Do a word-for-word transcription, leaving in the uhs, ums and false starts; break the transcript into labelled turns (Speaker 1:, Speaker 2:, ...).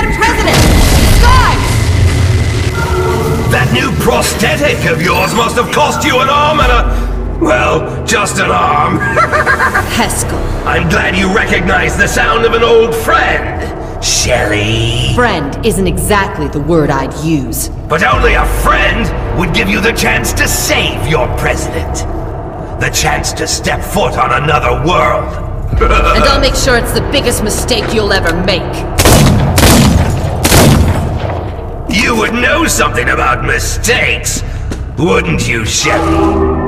Speaker 1: President! Sky!
Speaker 2: That new prosthetic of yours must have cost you an arm and a... well, just an arm.
Speaker 1: Haskell.
Speaker 2: I'm glad you recognize the sound of an old friend, Shelley.
Speaker 1: Friend isn't exactly the word I'd use.
Speaker 2: But only a friend would give you the chance to save your president. The chance to step foot on another world.
Speaker 1: And I'll make sure it's the biggest mistake you'll ever make.
Speaker 2: You would know something about mistakes, wouldn't you, Shelley?